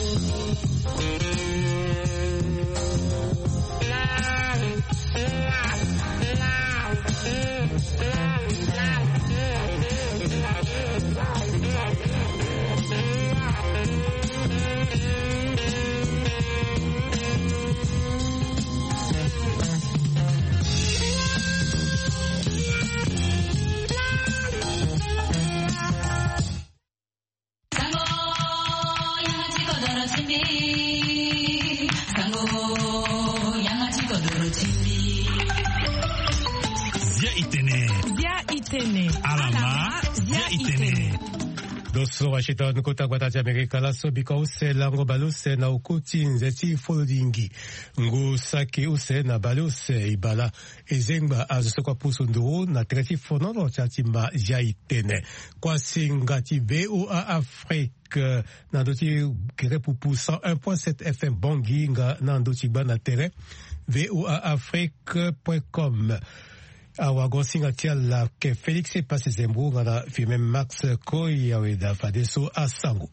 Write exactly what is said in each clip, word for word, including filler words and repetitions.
Doso Washington kota kwa taja Amerika la sobika use la ngobalo se na ukuti nzeti folodingi ngu saki use na bale use ibala ezengba azo kwa puso nduru na treti fonono chatimba jaitene kwa singati V O A Afrique na doti kire pupu cent un point sept F M Bongi nga na doti bana tere V O A Afrique point com. Awa gonsinga tia la ke Felix passe zembu ngana filme Max Koy yawe da fadeso asango.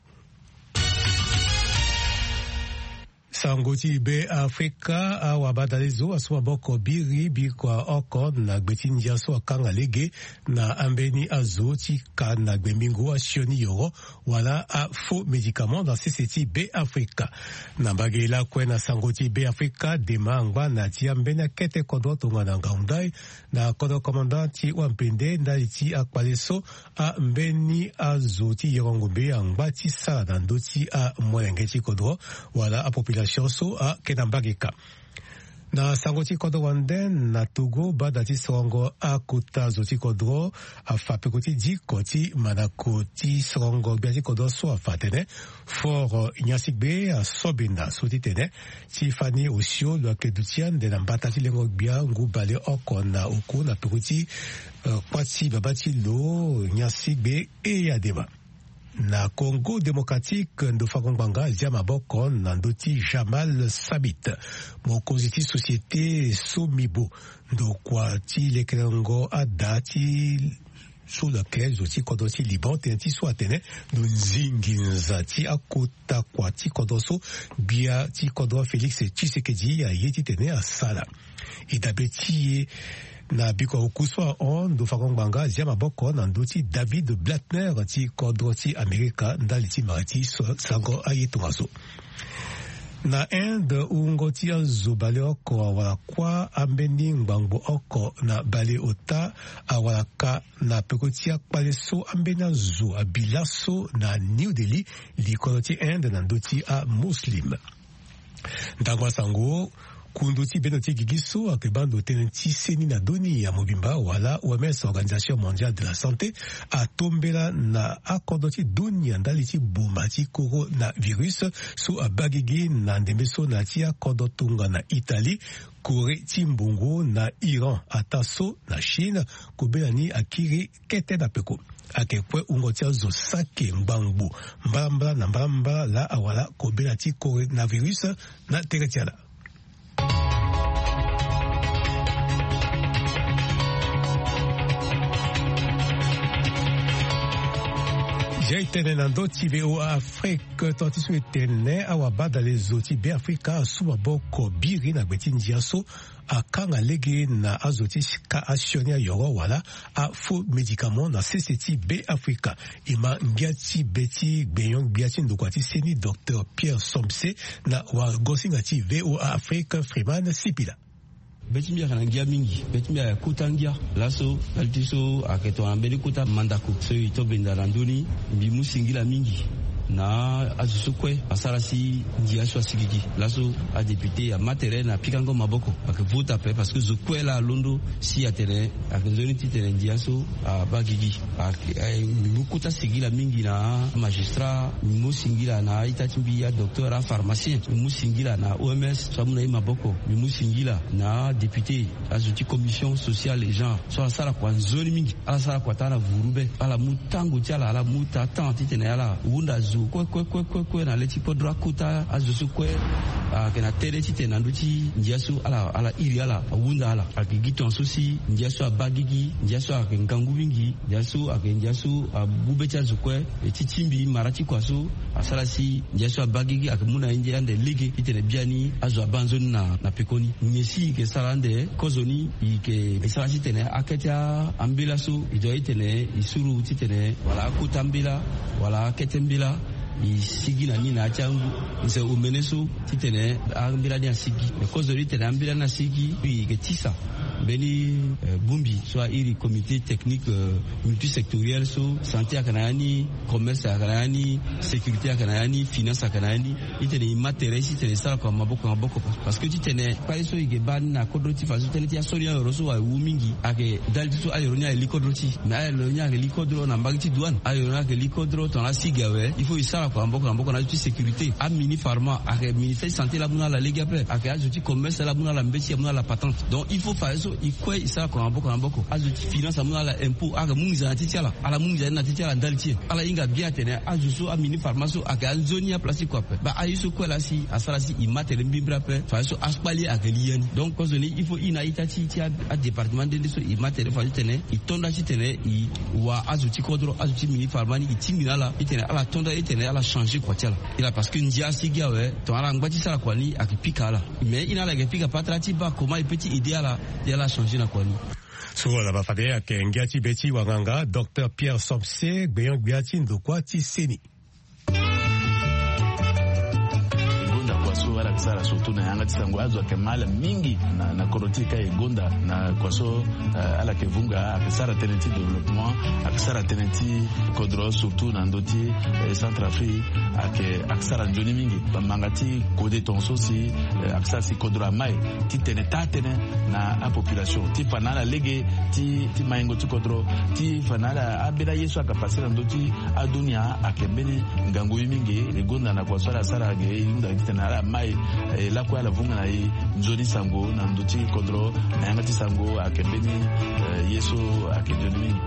Sango ti be Afrika awa badalezo aswa boko biri bikwa oko na gbetin jaso akanga lege na ambeni azo ti ka na gbemingo asioni yoro wala a faux médicament dans C C T B Afrika. Na bagela kwe na sango ti be Afrika dema ngba na ti ambena kete kodo tonga na ngaundai na kodo commandant ti wampende ndali ti akpaleso a mbeni azo ti yorongombe ngba ti sa na ndoti a mwenge ti kodo wala a population so a kenambagika. Na sangoti kodo wanden na Togo badati songo a kuta zoti kodro a fapekoti di koti manakoti songo biati kodo so a fatene for nyasikbe a sobina soti tene Tiffany Osio lo kedutian de nambatati lengo bia ngu bale oko na uko na pekoti kwati babati lo nyasikbe e yadeba. Na Congo démocratique ndo fakongbanga jama boko na ndoti Jamal Sabit mokoziti société Somibo ndo kwa ti lekerango adati sur lequel zoti kodoti Liban tenti so atene ndo nzinginza ti akota kwa ti kodoso bia ti kodo Félix Tshisekedi ya yeti tene asala idabeti na biko ukuswa on do fakongbanga jama boko na ndoti David Blattner ti kodoti Amerika ndali ti marati sango ayetungaso. Na Inde ungoti azo bale oko awala kwa ambeni ngbango oko na bale ota awala ka na pekoti akpale so ambeni azo abilaso na New Delhi li kodoti Inde na ndoti a Muslim. Ndangwa sango kunduti benoti gigiso akebando tenenti seni na doni ya mobimba wala O M S Organisation Mondiale de la Santé atombela na akordoti doni ya ndali ti boma ti coronavirus so abagigi na ndembeso na ti akordotunga na Italie Kore ti mbongo na Iran ataso na Chine kobela ni akiri kete na peko akekwe ungoti azo sake mbangbo mbamba na mbamba la awala kobela ti coronavirus na teretiala. Jaitene nando ti V O A Afrique toti su etene awabada lezo ti be Afrika suba boko biri na gbeti ndiaso akanga lege na azoti ka asionia yoro wala a faux médicament na C C T B Afrika ima ngiati beti gbeyon biati ndokwati seni Docteur Pierre Somse na wa gosinga ti V O A Afrique Freeman Sipila. Betimia kanangia mingi betimia kutangia laso altiso aketo ambeli kuta mandako so ito benda randoni bimu singila mingi na azusukwe asarasi ndiasho asigigi laso a député a matere na pikango maboko akavuta pe parce que zukwe la londo si atere akezoni titere ndiaso a bagigi bimu kuta sigila mingi na magistrat bimu singila na itatimbi ya docteur a pharmacien bimu singila na O M S so muna maboko bimu singila na député azuti commission sociale et gens so asara kwa nzoni mingi ala sara kwa tana vurube ala mutango tiala ala muta tanti tene ala wunda azu kwe kwe kwe kwe kwe na leti podra kuta azu su kwe kena tere ti tena nduti njiasu ala ala iri ala wunda ala akigito nsusi njiasu abagigi njiasu akengangu bingi njiasu akenjiasu abubecha zukwe etitimbi marati kwaso asalasi njiasu abagigi akemuna inje ande lege itene biani azu abanzo na na pekoni nyesi ke salande kozoni ike esalasi tene aketia ambila su ido itene isuru titene wala kutambila wala ketembila isigi na nina achangu nse umenesu titene ambila ni asigi kozoni tene ambila na sigi ike tisa beni uh, bumbi soit iri comité technique uh, multisectoriel so santé akanayani commerce akanayani sécurité akanayani finance akanayani itene matériel itene sala kwa maboko maboko parce que titene kwa so igebani na kodroti fazu tene tia soria roso wa wumingi ake dalito ayoronya likodroti na ayoronya likodro na mbagiti douane ayoronya likodro ton asigawe il faut isala kwa maboko maboko na sécurité a mini pharma ake ministère santé la buna la legape ake ajuti commerce la buna la mbeti buna la patente donc il faut faire ikwe isa kwa mboko mboko azu finance amuna la impôt aga mungiza na titiala ala mungiza na titiala ndaltie ala inga bien tene azu so amini pharmacie aga zoni ya plastique quoi ba ayiso kwa la si asala si imatere mbimbra pe fa so aspali aga liani donc ko zoni il faut ina itati ti a département de so imatere fa tene itonda ti tene i wa azu ti kodro azu ti mini pharmacie itimina la itene ala tonda itene ala changer quoi tiala ila parce que ndia sigia we to ala ngati sala kwa ni akipika la mais ina la gepika patrati ba comment petit idéal la changer na kwani so la bafade ake ngiati beti wanganga Docteur Pierre Somse gbeyan gbiati ndokwa ti seni kwaso wala kisara surtout na yanga tisango azo kemala mingi na na korotika egonda na kwaso uh, ala kevunga akisara tenenti développement akisara tenenti kodro surtout na ndoti eh, Centrafrique ake akisara njoni mingi bamangati kode tonso si eh, akisara si kodro mai ti teneta tene na a population ti fanala lege ti ti maingo ti kodro ti fanala abira yesu akapasira ndoti adunia akembeni ngango mingi egonda na kwaso ala sara ge inda tena mai eh, la kwa la vunga na i nzoni sango na nduti kodro na yangati sango akembeni eh, yesu akendoni mingi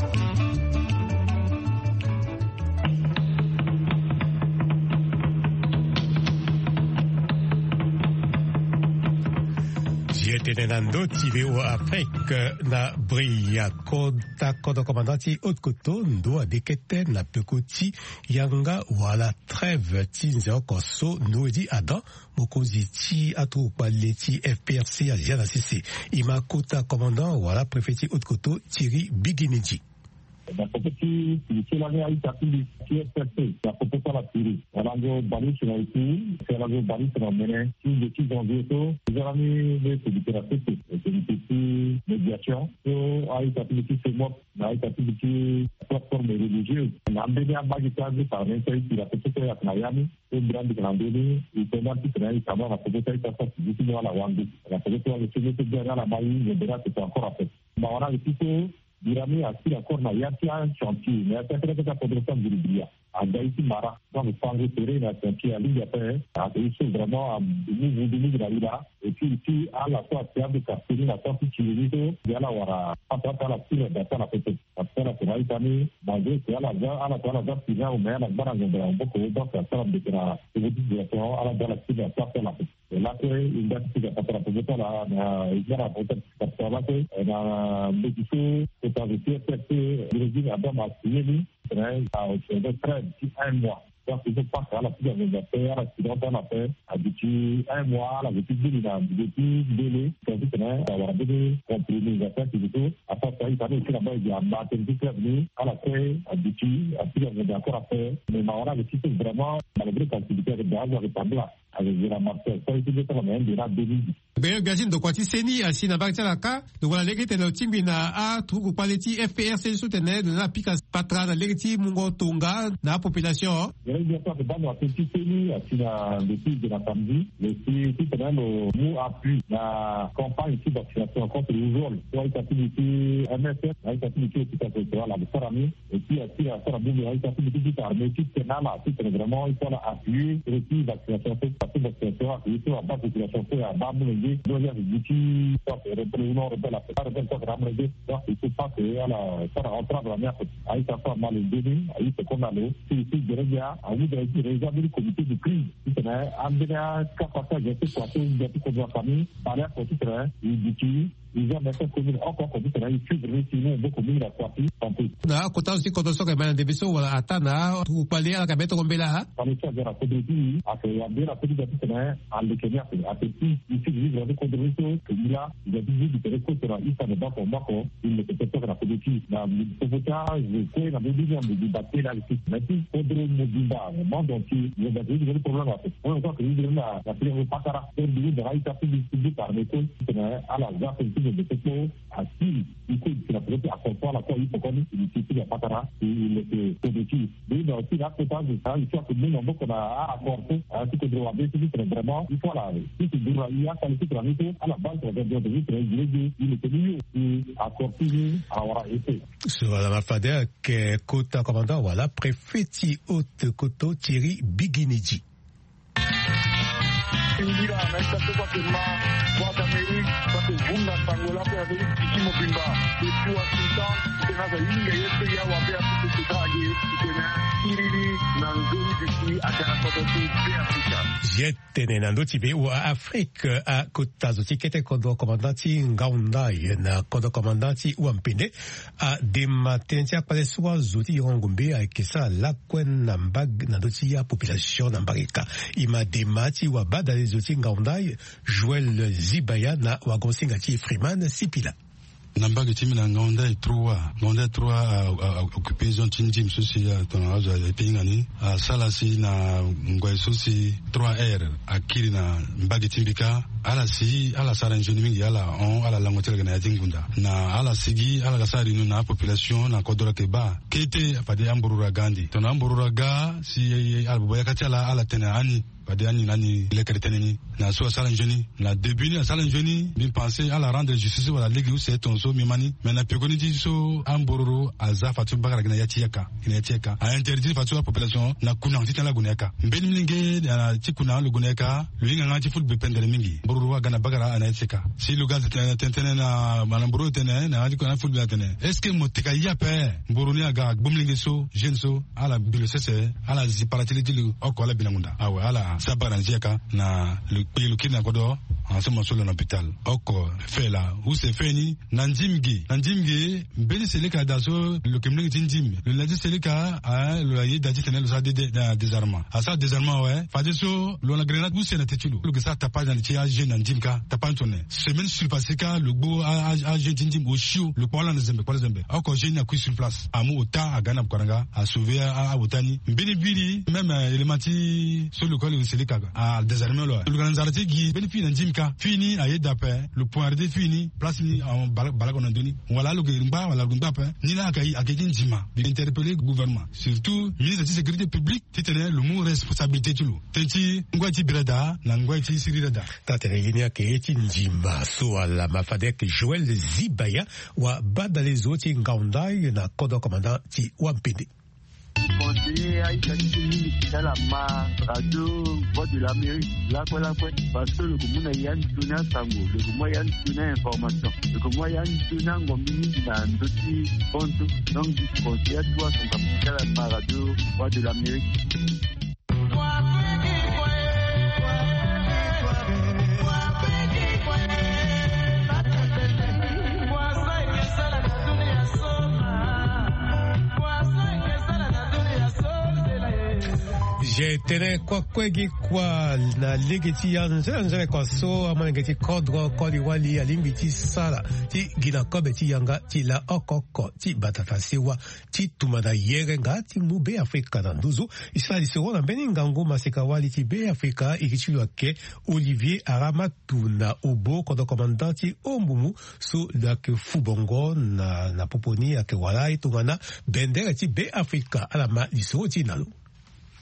tenenando tive o Afrique na bria kota kodo commandante haute koto ndo adekete na pekoti yanga wala trêve tinza koso noedi adam mokozi ti atu paleti F P R C ajana sisi ima kota commandant wala préfet haute koto Thierry Biginiji. La propriété, c'est la réalité de la F P R C, la propriété la pire. La langue bali sur la ici, c'est la langue bali sur la mène. Si les petits envieux, les amis, les politiques, c'est une petite médiation. So, à l'état de c'est moi, à l'état de plateforme religieuse. L'ambéné à Bagita, par l'intérêt de la propriété à Miami, une grande grandeur, et c'est un petit peu, ça va, la propriété est à d'ici à la Wandi. La propriété, le sujet de la Maï, le débat, c'est encore à faire. Mais on a le petit Birami a pris encore na yatia chantier, mais à cette époque, la production de l'Ibria. À Gaïti Mara, dans le sang repéré, la chantier à l'île après, a réussi vraiment à nous donner de la Lila. Et puis ici, à la fois, c'est de Castille, la sortie de Chilito, il y a la Wara, à la la pire d'atteindre la petite. Après la Sénat Itani, malgré que à la à la fois la date qui vient au maire, la barre de la beaucoup de temps, ça sert de la direction, à la dans la petite, la sorte de la petite. Et là, une date qui va passer la petite, là, il y a la petite, parce que là, il y a un médicament, c'est un métier, c'est le régime à Dama, c'est depuis un mois. Donc, il faut pas que la pluie de faire, l'accident dans la paix, depuis un mois, la depuis deux ans, depuis délai, quand il y a avoir des compromis, des affaires, qui tout, à part ça, il y a aussi là-bas, il y a un maternité qui est venu, à la paix, depuis, à plusieurs années encore à faire. Mais maintenant, le système vraiment, malgré l'activité avec des gaz, avec la blanc, avec la marque, ça, il y a même de la délit. Bien, bien, donc, quand il s'est mis à Sinabaktalaka, donc, la légalité de Timbina a trouvé par les F P R C soutenait de la pique patra, la légalité Mungo Tonga, la population. Il y a bien sûr que dans la petite pays, à le pays de la famille, le pays, tout le monde, nous appuie la campagne ici vaccination contre les vols. Soit il y a activité M S F, il y a activité tout à fait, la Sarami, et puis il y a la Sarami, il y a activité tout à fait, c'est là, c'est vraiment, il faut appuyer, et puis vaccination, c'est parce que vaccination, il faut avoir population, c'est à bas, il y a des outils, soit reprenons, reprenons la plupart, reprenons la plupart, donc il ne faut pas que la Sarah rentre dans la mer, il aïe ça mal donné aïe c'est qu'on a le si si déjà à vous de réserver le comité de crise c'est un ambena capacité de se passer de toute la famille par la petite il dit ils ont maintenant commune encore comme ça il faut réussir beaucoup mieux la partie en plus na kota aussi kota soka bana de biso wala atana tu pali ala kabeto kombela par le fait de la communauté à que la bien la petite petite à le Kenya à petit ici vivre avec contribution que là il a dit de récolter la liste de banque en banque il ne peut pas la communauté la sauvetage de quoi la besoin de débattre là ici mais si faudrait nous dire moment donc il y a des problèmes à ce point encore que il la la prière pas caractère de de raïta publicité par les causes à la gare de techno à qui il faut que la politique accompagne la quoi il faut qu'on utilise la patara il est productif mais dans aussi la potence de ça il faut que nous on a apporté à ce que droit bien c'est vraiment il faut la si tu dois il y a qualité de la à la base de de de de il est mieux et à continuer à avoir été sur la mafade que kota commandant voilà préfet haute koto Thierry Biginiji Indira naita kwa kema kwa Amerika kwa kuvunga tangola kwa Amerika kimo bimba kwa sultan tena za inga yetu ya wapi tukitaje tena irili na ngoni diki akana kototi ya Afrika jete na ndo tibe wa Afrika a kotazo tikete kodo komandanti ngaundai na kodo komandanti wampinde a dematentia pale swa zuti yongombe a kesa la kwen na mbag na doti ya population na mbarika ima demati wa bada zuti ngaundai Joël Zibaya na wagonsinga ti Freeman Sipila nambagi timi na ngaundai trois ngaundai trois a occupé zone tinjim susi ya tonazo ya pingani a salasi na ngwai susi trois R akiri na mbagi timbika ala si ala saranjoni mingi ala on ala langotel na yatingunda na ala sigi ala gasari no na population na kodora keba kete pade amburura gandi tona amburura ga si ala boya katala ala tena ani pade ani nani le kreteneni na so saranjoni na début na saranjoni bin penser ala rendre justice wala legi c'est ton so mimani mais na pekoni di so ambururu aza fatu bagara na yatiaka ina yatiaka a interdit fatu la population na kuna titala guneka mbeni mingi na tikuna lu guneka lu inga ngati foot be pendere mingi bururu gana bagara anaitseka si luga tentene na manamburu tene na adi kona football tene est-ce que motika yape buruni aga bumlingi so jenso ala bilosese ala ziparatili dilu okola binangunda awe ala sabara nziaka na le pays kina kodo en ce moment sur l'hôpital oko fela où c'est feni nanjimgi nanjimgi mbeli seleka daso le kemlingi tinjim le ladi seleka a le ayi daji tene le sa de désarmement à ça désarmement ouais fadiso lo la grenade où c'est na tetulu le que ça tapa dans le tia jeune nanjimka tapa ntone semaine sur passé ka le go a a jeune tinjim au chiou le pola na zembe pola zembe oko jeune na sur place amu ota a gana kwaranga a sauver a otani mbeli bili même élémenti sur le col seleka a désarmement là le ganzarati gi beli fi nanjimka fini a yedape le point de fini place ni en balagon andoni voilà le grimba voilà le grimba ni là akai akai njima d'interpeller le gouvernement surtout ministre de la sécurité publique titane le mot responsabilité tulu tenti ngwati brada na ngwati sirida tatene ginia ke eti njima so ala mafadek Joël Zibaya wa badale zoti ngaundai na kodo commandant ti wampinde conseiller Aïcha Kini dans la ma radio voix de l'Amérique là quoi là quoi parce que le commun y a une donnée sango le commun y a une donnée information le commun y a une donnée ngomini na ndoti compte donc du conseiller toi son capital la ma radio voix de l'Amérique Jetene kwa kwegi kwa na ligeti ya nzere nzere kwa so amana ngeti kodro kodi wali alimbi ti sala ti gina kobe ti yanga ti la okoko ti batatasiwa ti tumada yere nga ti mu be Afrika na nduzu isali sero na beni ngango maseka wali ti be Afrika ikichilwa ke Olivier Aramatuna obo kodo komandanti ombumu so la ke fubongo na na poponi ya ke wala itungana bendere ti be Afrika alama lisoro ti nalo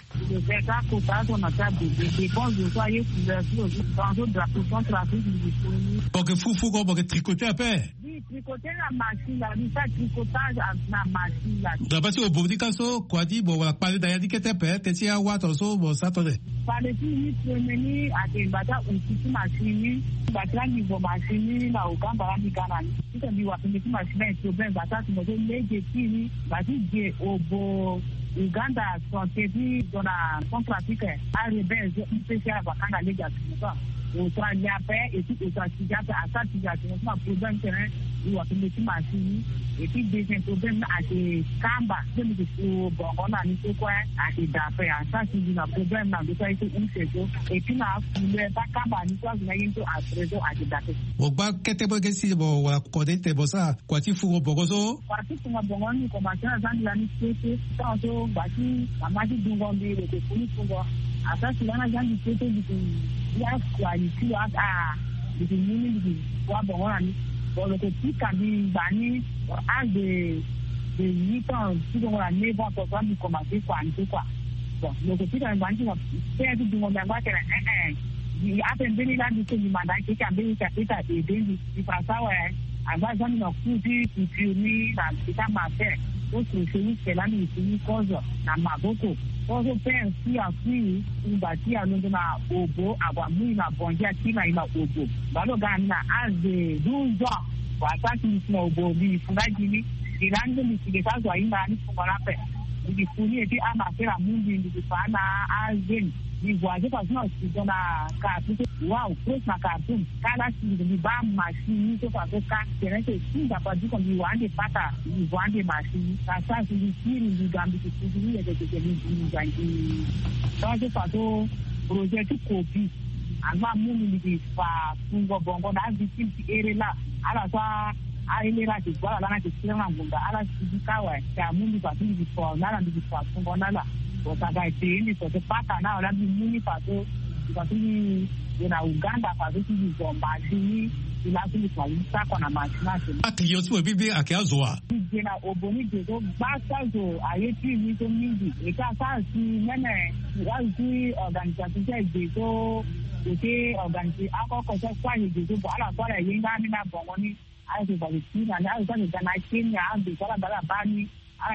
Le verre potage, on a fait des dépenses de soyer couverture dans de la production trafic disponible. Pour que foufou, pour que tricoter à paix. Oui, tricoter la machine, là, il fait tricotage à la machine, là. D'abord, si au bout du cas, quoi dit, bon, on va parler d'ailleurs, dit que t'es père, t'es si à what, also, bon, ça, attendez. Parle-t-il, ni premier, à des bâtards, ou si machine, bâtards, ni bon machine, là, au camp, là, ni canal. Si tu dis, ouais, si machine, un problème, bâtards, tu me dis, les défis, bâtards, au beau, Uganda, sont dit, dans la contratique, à l'ébège, une spéciale, à Kanga, les gars, au soir de la paix, et puis au soir de la paix, à ça, tu as un problème terrain, ou à une petite machine, et puis des problèmes à des cambas, de nous, bon, on a mis quoi, à des affaires, à ça, tu as un problème dans le cas où on sait, et puis là, le pas cambas, nous sommes venus à présent à des affaires. Bon, bah, qu'est-ce que c'est, bon, on a codé, t'es bon, ça, quoi, tu fous au Bogoso? Quoi, tu fous au Bogoso, nous commençons à vendre la mission, tantôt, bah, si, la magie du Gombe, le défini pour moi. Après, si on a déjà discuté du il y a quoi, ici, à du minimum du poids, bon, bon, le petit cabine, banni, à de huit ans, si on a neuf ans, pour nous commencer, quoi, un peu, quoi. Bon, le petit cabine, banni, on fait du monde, on va faire un, un, il y a un peu de la mission du mandat, qui a bien été aidé, du français, ouais, avant, j'en ai un coup du, qui pionnier, dans le petit matin, donc, c'est là, nous, c'est une cause, dans ma beaucoup. Ozo pen si afi ubati alongo na obo abamu na bonja kina ina obo balo gana aze duzo wataki na obo bi funajini ilando misigeka zo ina ni fungolape ndifuni eti ama pera mungi ndifana azen ni voyager parce que c'est dans ka wow plus na cartoon kala si ni ba machine to fa ko ka tena ke si da pa di ko ni wande pata ni wande machine ka sa si ni ni gambi ki si ni de de ni ni gangi donc fa to projet ko bi ama mu ni di fa fungo bongo na di ti ere la ala sa a ile la di wala la na ti sema ngunda ala si kawa ka mu ni fa ti di fo na la di fa fungo na la Otaga iti so te pata na ola bi muni pato ikatuni ina Uganda pato ti zomba ni ila tuli kwa isa kwa na machina se atiyo tu bibi akiazoa ina oboni jezo basa zo ayeti ni to mingi eka sa si mene wazi organisation je jezo ete organisi akoko se kwa ni jezo ala kwa la yenga ni na bongoni ayo ba ti na na ayo ni na Kenya ambi kwa bala bani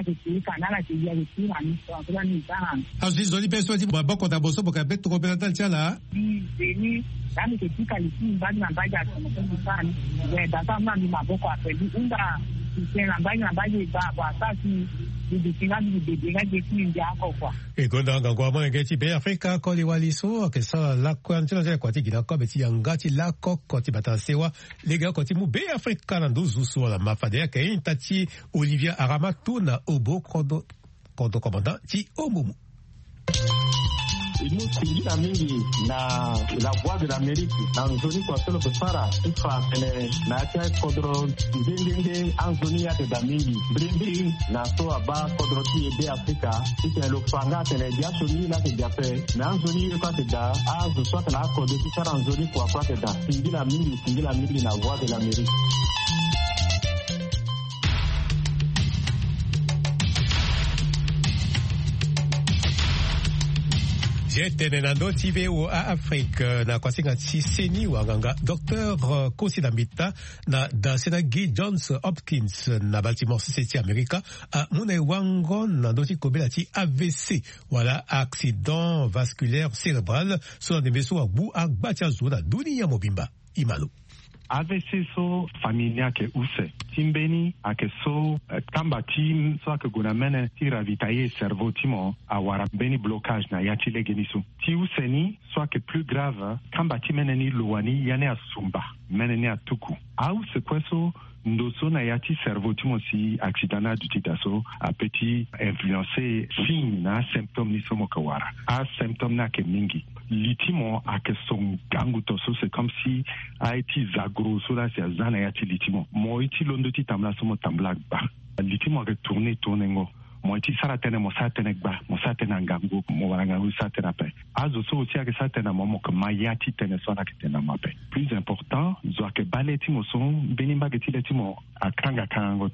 Aziz Zoli Beso di baba kota boso boka beto ko bela tal chala ni dami ke tika lisi mbadi na baja ko mo sana we da ta ma mi maboko apeli unda sena mbadi na baja ba ba sasi di tinga di de ga de ti ndia ko kwa e gonda nga kwa mo ngeti be Afrika ko li waliso ke sa la ko antino je ko ti gina ko be ti ngati la ko ko ti batasewa le ga ko ti mu be Afrika na nduzu so la mafade ke intati Olivia Aramato na obo kodo kodo komanda ti omumu imusingira mingi na la voix de l'Amérique na nzoni kwa solo kusara ifa pele na tia kodro ndende anzoni ya de mingi brindi na so aba kodro ti ebe Afrika ite lo fanga tele dia soni la te jape na anzoni kwa te da azu so na kodro ti sara nzoni kwa kwa te da singira mingi singira mingi na voix de l'Amérique. Jete nando tibe o a Afrique na kwasinga tsiseni wanganga Docteur Kosidambita na da Senagi Johns Hopkins na Baltimore City America a mune wango na doti kobela ti A V C wala accident vasculaire cérébral so na beso wa bu ak batia zuna dunia mobimba imalo A V C so familia ke use timbeni ake so kamba tim so ake guna mene ti ravitaye cerveau timo awara beni blocage na yati legenisu ti useni so ake plus grave kamba ti mene ni luwani yane asumba mene ni atuku au se kweso ndoso na yati cerveau timo si accident du titaso a petit influencer signe na symptôme ni somo kawara a symptôme na ke mingi litimo ake son gangu toso c'est comme si a été zagro so la sia zana yati litimo mo iti londo ti tamla somo tambla ba litimo ake tourner tourner ngo mo iti sara tene mo sa tene ba mo sa tene ngangu mo waranga u sa tene pe azo so aussi ake sa tene mo mo ke mayati tene so na ke tene ma pe plus important zo ake baleti mo son benimba ke ti letimo akanga kango toso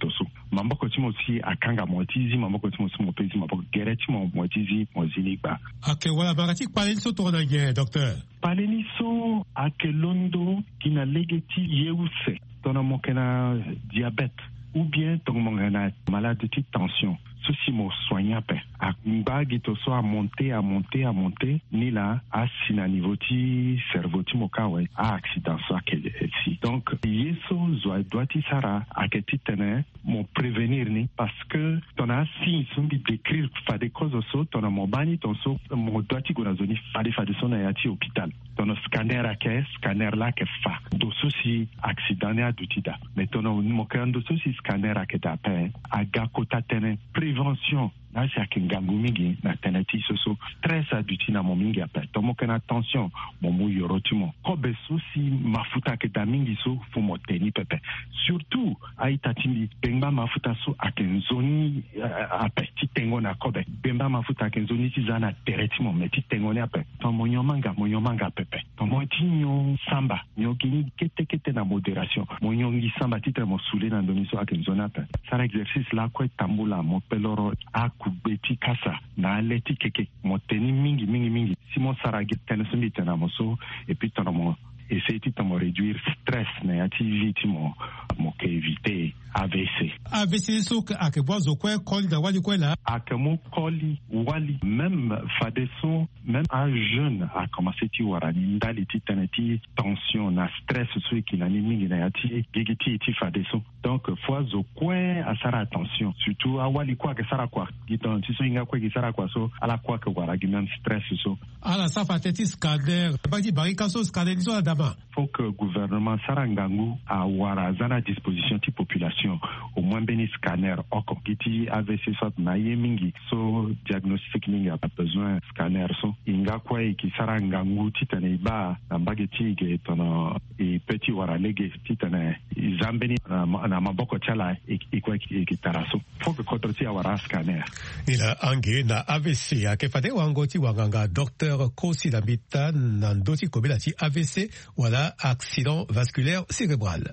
mamboko ti mo si akanga mo tizi mamboko ti mo si mo pezi mamboko gere ti mo mo tizi mo zini gba. Ake wala bagati paleni so tona nge docteur. Paleni so ake londo kina legeti yeuse tona mo kena diabète ou bien tona mo kena malade de tension. Ceci mo soigna pe. A mbagi to so a monter a monter a monter ni la a sina niveau ti cerveau ti mo kawe a accident so a ke si. Donc yeso zo doit ti sara a ke ti tene mo prévenir ni parce que ton a si son bi décrire fa des causes so ton a mo bani ton so mo doit ti gona zoni fa de fa de son a ti hôpital. Ton scanner a ke scanner la ke fa. Do so si accident ne a dutida. Mais ton mo kan do so si scanner a ke ta pe a ga kota tene prévention. Là, c'est à Kingangu mingi, na teneti soso, stress à duti na mo mingi apè. Tomo ken attention, mo mou yorotimo. Kobe so si mafuta ke da mingi so, fo mo teni pepe. Surtout, a itatimi, bemba mafuta so a kenzoni apè. Ti tengo na kobe. Bemba mafuta a kenzoni ti zana teretimo, me ti tengo ne apè. Tomo nyomanga, mo nyomanga pepe. Tomo ti nyo samba, nyo gini kete kete na modération. Mo nyongi samba ti te mo soule na ndoni so a kenzoni apè. Sara exercice la kwe tambula, mo peloro a kubeti kasa na aleti keke moteni mingi mingi mingi si mon saragi tenesumi tena moso et puis tono mo essayer de réduire stress na yati vite mo mo ke éviter A V C. A V C so a ke bozo kwe koli da wali kwe la. A ke mo koli wali même fadeso même un jeune a commencé ti warani ndali ti teneti tension na stress so ki na ni mingi na yati gigiti ti fadeso. Donc fois zo kwe a sara attention surtout a wali kwa ke sara kwa giton ti so inga kwe ki sara kwa so ala kwa ke waragi même stress so. Ala sa fateti scanner ba di bari kaso scanner so adama. Faut que le gouvernement Sarangangu a wara zana disposition ti population au moins béni scanner oko kiti A V C soit na yemingi so diagnostic mingi a besoin scanner so inga kwa ki Sarangangu ti tane ba na bageti ge tono e petit wara lege ti tane zambeni na maboko chala e kwa ki taraso faut que contre ti wara scanner ila ange na A V C a ke fade wango ti wanganga docteur Kosi Lambita na ndoti kobela ti A V C wala accident vasculaire cérébral.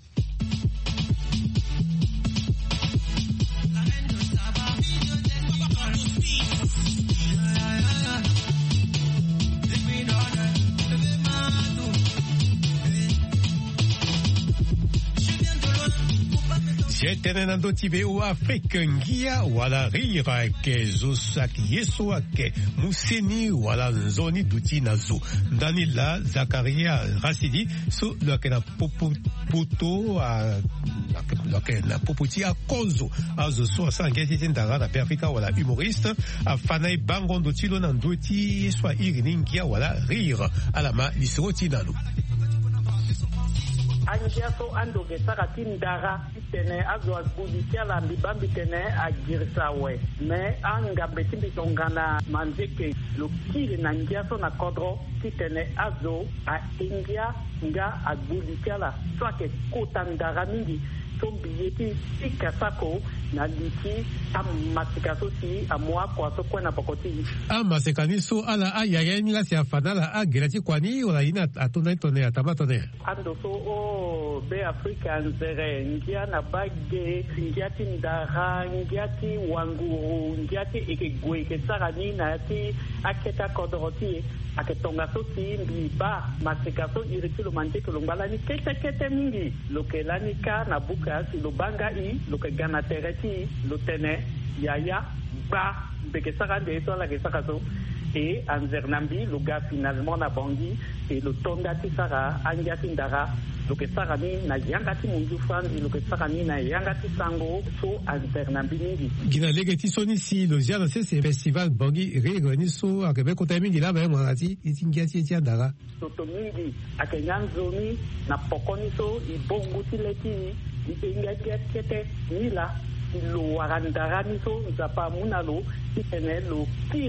Jetene nando tibe o Afrique ngia wala rira ke zosaki yeso ake museni wala nzoni duti nazo ndani la Zakaria Rasidi so lokena popo poto a lokena popoti a konzo azo so sangeti tendara na Afrika wala humoriste a fanai bangondo tilo nandoti so irini ngia wala rira alama lisoti nalo. Angia so ando ke saka tindara tene azo azbudikia la mbibambi tene agirsawe me anga betimbi tongana manzeke lokiri na ngia so na kodro tene azo a ingia nga azbudikia la so ke kotandara mingi sombi yeti ikasako na liti amasikaso si amwa kwa so kwena pokoti amasekaniso ala ayayeni la sia fanala agirati kwani wala ina atona tone atabatone ando so o be Afrika nzere ngia na bage ngia tindara ngia ti wanguru ngia ti ikegwe ke sarani na ti aketa kodoroti aketonga so ti mbiba masikaso iritilo manteke longala ni kete kete mingi lokelani ka na buka si lobanga i lokegana tereti lotene yaya ba beke saka de so la ke saka so et Anzernambi le gars finalement na bangi et le tonda ti sara angiati ndara lo ke sara ni na yangati mundu fandi lo ke sara ni na yangati sango so Anzernambi mingi gina legeti soni si lo ziana se se festival bangi rego ni so akebe kota mingi la ba ngati itingiati ti ndara so to mingi akenyanzoni na pokoni so ibongu ti leti ibengati kete nila lo warandara ni so nzapa munalo tene lo kiri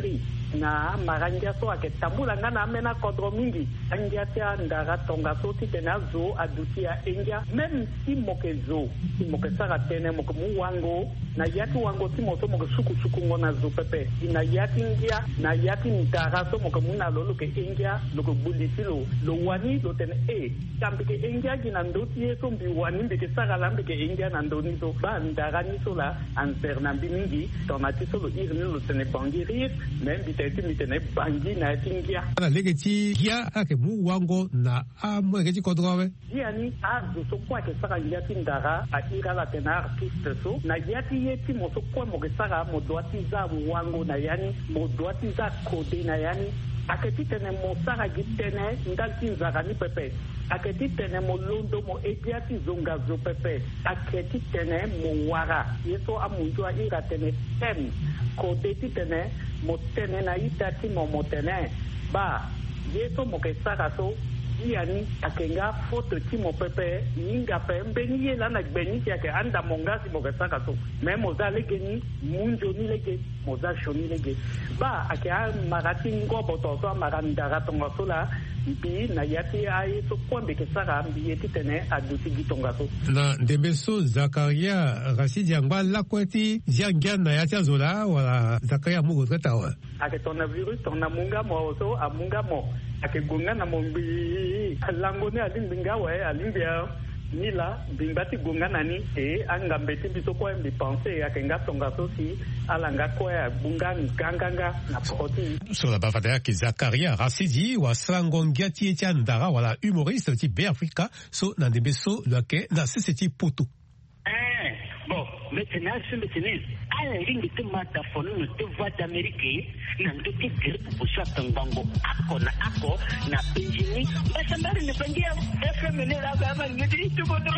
na marangia so aketambula ngana amena kodro mingi angia tia ndara tonga so titena zo adutia engia même si mokezo si mokesara tene mokumu wango na yati wango si moto mokusuku suku ngona zo pepe ina yati ngia na yati ndara so mokumu na lolo ke engia loko bulisilo lo wani lo tene e tambike engia gina ndoti yeso mbi wani mbike sara lambe ke engia na ndoni so ba ndara ni so la anterna mingi tomati so lo irni lo tene bangirir même bitete mitene bangi na tingia na legeti ya ake mu wango na amwe ke kodrowe yani azu so kwa ke sara yati ndara a ira la tena artiste so na yati yeti mo so kwa mo ke sara mo doati za wango na yani mo doati za kode na yani aketi tene mo sara gitene ndalti zara ni pepe aketi tene mo londo mo egiati zonga zo pepe aketi tene mo wara yeso amunjwa ira tene tem kode ti tene mo tene na itati mo mo tene ba yeso mo ke sara so yani akenga foto ti mo pepe ninga pe mbeni ye la na gbeni ti ake anda monga si mo ke sara so me mo za lege ni munjo ni lege mo za shoni lege ba ake a marati ngobo to so maranda ratonga so la bi na yati ai so kwambe ke sara bi yeti tene aduti gitonga so na Ndembeso Zakaria Rasidi Angba la kweti ziangia na yati azola wala Zakaria mu retreta wa ake tona virus tona munga mo so amunga mo ake gonga na mombi langone alimbinga we alimbia nila bimbati gonga nani e anga mbeti biso kwa mbi pense ake ngatonga so si alanga kwa bunga nganganga na proti sur la bavada yake Zakaria Rasidi wa sangongia ti etiandara wala humoriste ti Be Africa so na Ndembeso lake na siseti poto eh bon maintenant c'est maintenant ala ringi te mata fono no te voix d'Amérique na ndoki grip busha tangango ako na ako na penjini basambari ne pengia F M ne la ba ngidi to bodo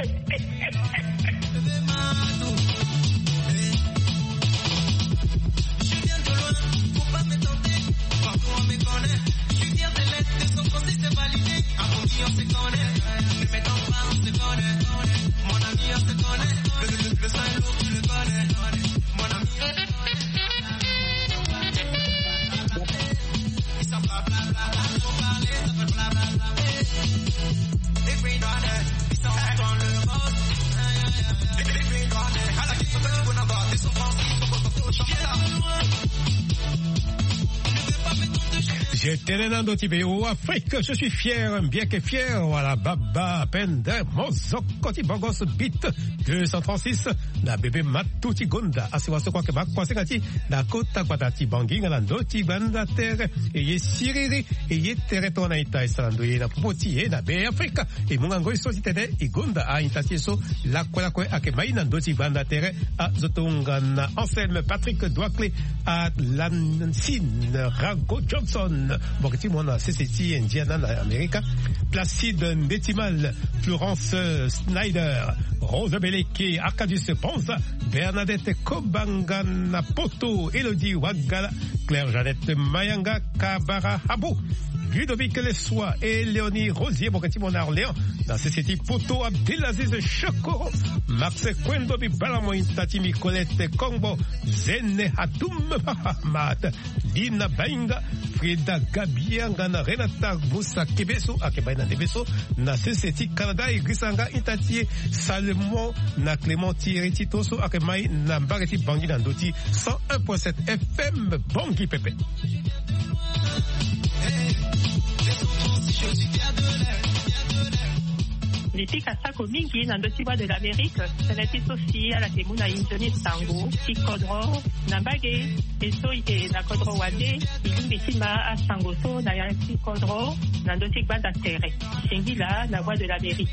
J'étais Nando Tibéo, Afrique, je suis fier, bien que fier, voilà, Baba, Pende, Mozokoti, Bogos, Bit, deux cent trente-six, la bébé Matuti Gonda, Asiwaso Kwake Makwasekati, la Kota Kwatati Banginga, la Ndoti Banda Terre, et ye Siriri, et ye Teretona Ita, et Salandoye, la Poti, et la Bé Afrique, et Mungango, et Sositene, et Gonda, a Intatieso, la Kwelakwe, Ake Maïna, Ndoti Banda Terre, a Zotongana, Anselme, Patrick Douakle, à Lansine, Rago Johnson, Bokiti Mona, C C T, Indiana, America, Placide Ndetimal, Florence Snyder, Rose Beleke, Arcadius Ponza, Bernadette Kobangana Poto, Elodie Wagala, Claire Jeannette Mayanga, Kabara Habou, Ludovic Lessois et Léonie Rosier, Bokati Mona Orléans, dans C C T Poto, Abdelaziz Chokoro, Max Kwendobi Balamoin, Tatimi Colette Kongbo, Zene Hatoum Mahat, Dina Bainga, Frida Gabiangana, Renata Moussa Kebeso, Akebaina Nebeso, na C C T Canada et Grisanga Itatie, Salomon, na Clément Thierry Titoso, Akemai, na Bareti Bangui Nandoti, cent un virgule sept F M, Bangui Pepe. Nifika sako mingi na ndotiwa de l'Amérique, seneti sosi ala kemuna injoni tango, kikodro, na mbage, eso ite na kodro wade, ilumbi sima a sangoso na yansi kodro, na ndotik banda tere. Shengila, la voix de l'Amérique.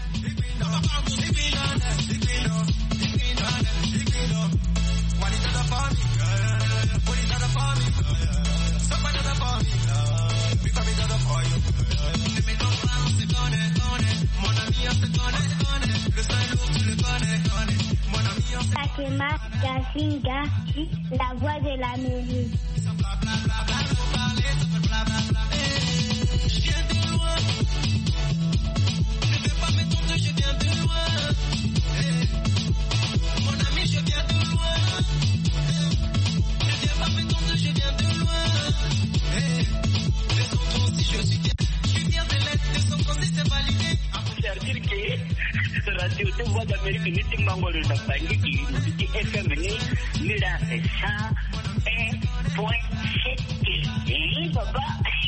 Fakema Gasinga, la voix de l'Amérique. Je viens de loin. d'Amérique ni timbango le tapangi ki ni F M ni ni la cent un point sept. Eh papa.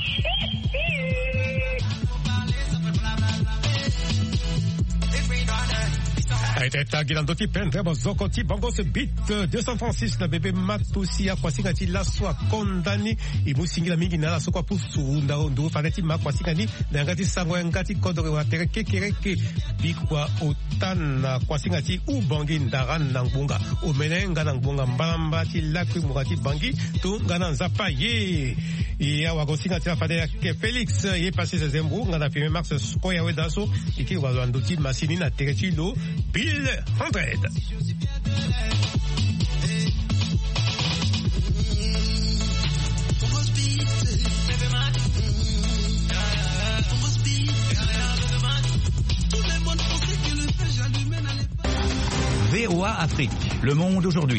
Aite tagilando ti pendre bozoko ti bongo se beat deux cent trente-six na bebe matusi ya kwasinga ti laso kondani imusingira mingi na laso kwa pusu nda ndo faneti ma kwasinga ni na ngati sango ngati kodore wa tere kekereke bikwa otana kwasinga ti ubangi ndaran na ngbunga omenenga na ngbunga mbamba ti lakwi mugati bangi to ngana nzapa ye ya wagosinga ti afade ya ke Felix ye passé ses embou ngana premier mars skoya wedaso iki wa nduti masini na tere ti lo Bill Hundred. V O A Afrique, le monde aujourd'hui.